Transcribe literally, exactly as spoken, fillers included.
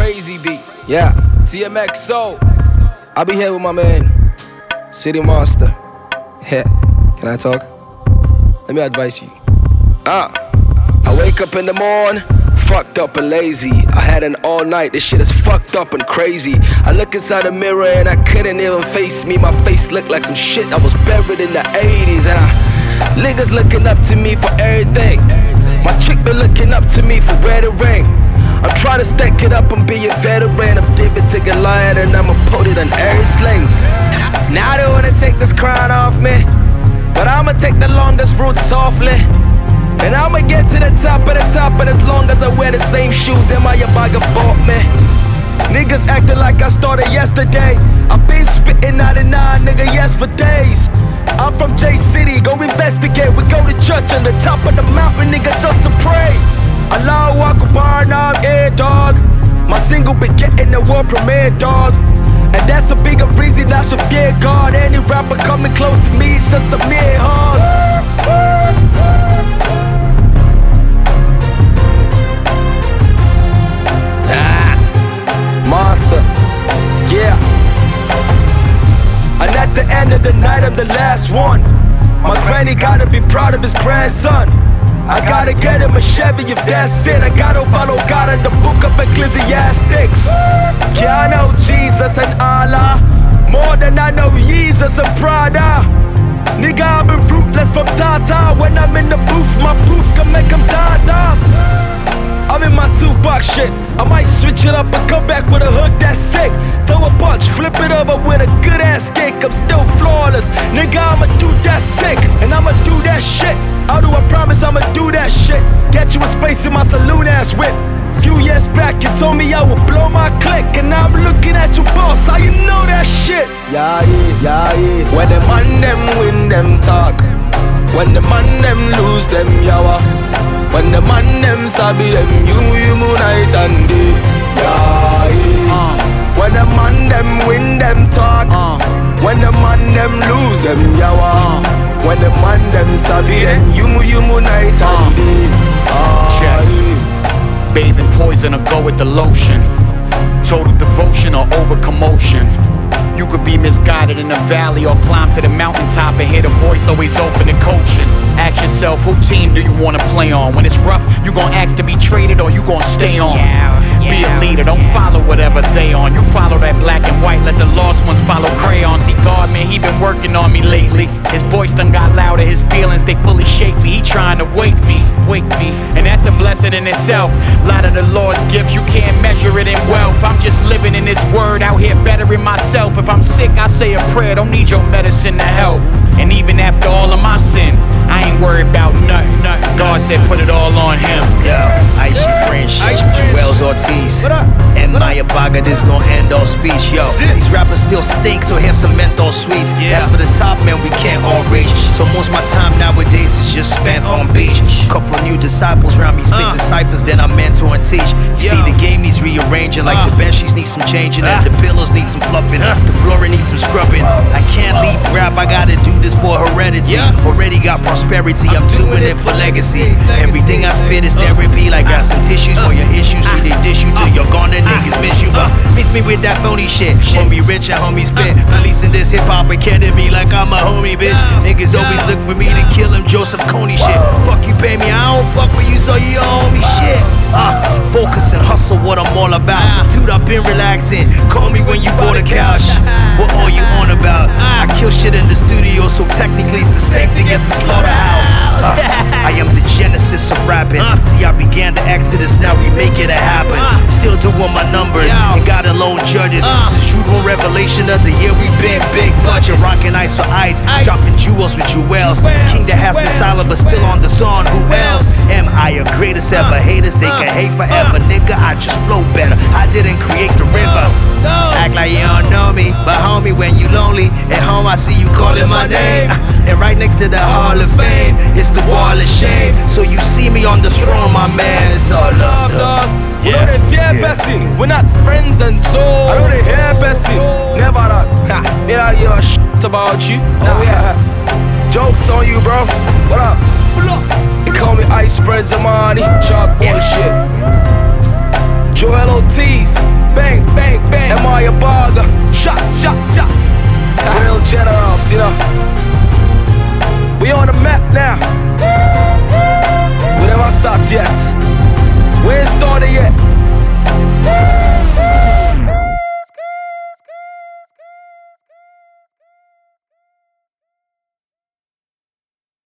crazy beat. Yeah, T M X O. I'll be here with my man, City Monster. Yeah, can I talk? Let me advise you. Ah, I wake up in the morning, fucked up and lazy. I had an all night, this shit is fucked up and crazy. I look inside the mirror and I couldn't even face me. My face looked like some shit I was buried in the eighties. And I, niggas looking up to me for everything. My chick been looking up to me for where the ring. I'm trying to stack it up and be a veteran. I'm David to Goliath and I'ma put it on every sling. Now they wanna take this crown off me, but I'ma take the longest route softly. And I'ma get to the top of the top, but as long as I wear the same shoes, am I a bugger bought me? Niggas acting like I started yesterday. I been spitting ninety-nine, nigga, yes for days. I'm from J City, go investigate. We go to church on the top of the mountain, nigga, just to pray. Allahu Akbar, now I'm air, dog. My single been getting the world premiere, dog. And that's a bigger reason I should fear God. Any rapper coming close to me is just a mere hug. Ah, Monster, yeah. And at the end of the night, I'm the last one. My granny gotta be proud of his grandson. I gotta get him a Chevy if that's it. I gotta follow God in the book of Ecclesiastics. Yeah, I know Jesus and Allah more than I know Jesus and Prada. Nigga, I've been fruitless from Tata. When I'm in the booth, my booth can make them da-das. I'm in my Tupac shit. I might switch it up and come back with a hook that's sick. Throw a punch, flip it over with a good ass kick. I'm still flawless. Nigga, I'ma do that sick. And I'ma do that shit. How do I promise I'ma do that shit? Get you a space in my saloon ass whip. Few years back, you told me I would blow my click. And now I'm looking at your boss, how you know that shit? Yeah, yeah, yeah, yeah. When the man them win, them talk. When the man them lose, them yawa. When the man them sabi them, you, you night and day. Yeah, yeah. Uh. When the man them win, them talk. Uh. When the man them lose, them yawa. Uh. When the man them sabi them, you, you night and day. Uh. Check. Bathe in poison or go with the lotion. Total devotion or over commotion. You could be misguided in the valley or climb to the mountaintop and hear the voice always open and coaching. Ask yourself, who team do you wanna play on? When it's rough, you gon' ask to be traded or you gon' stay on. Yeah, yeah, be a leader, don't follow whatever they on. You follow that black and white, let the lost ones follow crayon. See, God, man, he been working on me lately. His voice done got louder, his feelings, they fully shake me. He trying to wake me, wake me. And that's a blessing in itself. A lot of the Lord's gifts, you can't measure it in wealth. I'm just living in this word, out here bettering myself. If I'm sick, I say a prayer, don't need your medicine to help. And even after all of my sin, I ain't worried about nothing, nothing. God said put it all on him. Yo, Icy Prince, Wells Ortiz, and Maya Baga, this gon' end all speech. Yo, these rappers still stink, so here's some menthol sweets. That's for the top, man, we can't all reach. So most my time nowadays is just spent on beach. Couple new disciples around me, spit the ciphers, then I mentor and teach. You see, the game needs rearranging, like the bed sheets need some changing, and the pillows need some fluffing, the flooring needs some scrubbing. I can't leave rap, I gotta do this for heredity. Already got prosperity, I'm doing it for legacy. Everything I spit is therapy, like got some tissues for your issues. See, they dish you till you're gone, the niggas miss you. But miss me with that phony shit. Homie rich and homie spit. Policing this hip hop academy like I'm a homie, bitch. Niggas always look for me to kill him, Joseph Coney shit. Fuck you, pay me, I don't fuck with you, so you owe me shit. Uh, focus and hustle, what I'm all about. Dude, I've been relaxing. Call me when you bought a couch. What all you on about? I kill shit in the studio, so technically it's the same thing as a slaughterhouse. Uh, I am the genesis of rapping. See, I began the exodus, now we make it a happen. Still doing my numbers and got alone judges. This is true one revelation of the year. We been big budget, rocking ice for ice, dropping jewels with jewels. King that has been silent but still on the throne. Who else? Am I a greatest ever? Haters, they can hate forever. Nigga, I just flow better. I didn't create the river. Act like you don't know me, but homie, when you lonely at home, I see you calling my name. And right next to the Hall of Fame, it's the wall of shame. So you see me on the throne, my man. It's all love, dog. We don't they fear person. We're not friends and so I don't they hear person. Never that. They don't give a shit about you. Oh yes. Jokes on you, bro. What up? They call me Ice Spread Zamani. Chalk boy shit. Joel Ortiz. Maya Barga. Shots, shots, shots. Real generals, you know. We on the map now.